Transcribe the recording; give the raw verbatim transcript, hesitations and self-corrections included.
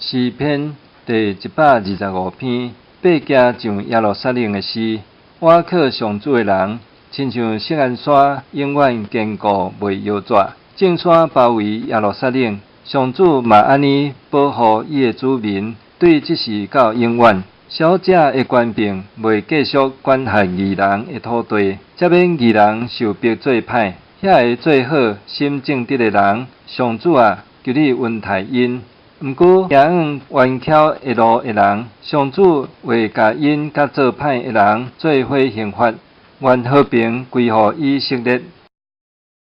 诗篇第一百二十五篇，八家上耶路撒冷的诗。我靠上主的人，亲像锡安山，永远坚固袂摇拽。正山包围耶路撒冷，上主嘛安尼保护伊的子民，对即时到永远。小者的官兵袂继续管辖义人的土地，则免义人受逼做歹。遐个做好心正直的人，上主啊，求你恩待因。毋过行冤巧的路的人，上主会甲因甲做歹的人做伙刑罚，愿和平归乎以色列。